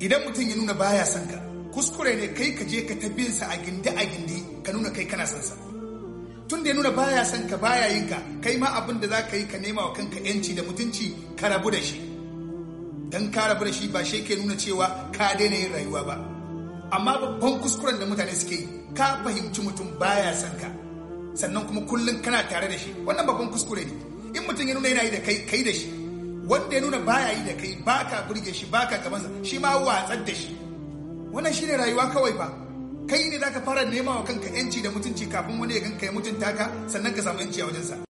idan mutum ya nuna baya son ka, kuskure ne kai ka je ka ta bin sa a gindi ka nuna kai kana son sa. Tun da ya nuna baya son ka, baya yin ka, kai ma abin da za ka yi ka nema wa kanka yanci da mutunci, ka rabu da shi. Dan ka rabu da shi ba shi ke nuna cewa ka daina yin rayuwa ba. Amma babban kuskuren da mutane suke yi, ka fahimci mutum baya son ka, sannan kuma kullum kana tare da shi, wannan babban kuskure ne. In mutum ya nuna yana yi da kai da shi, wanda ya nuna baya yi da kai, baka burge shi, baka gabansa, shi ma watsar da shi. Wannan shine rayuwa kawai fa. Kai ne zaka fara nema wa kanka yanci da mutunci kafin wani ya ganka ya mutunta ka, sannan ka samu yanci a wajensa.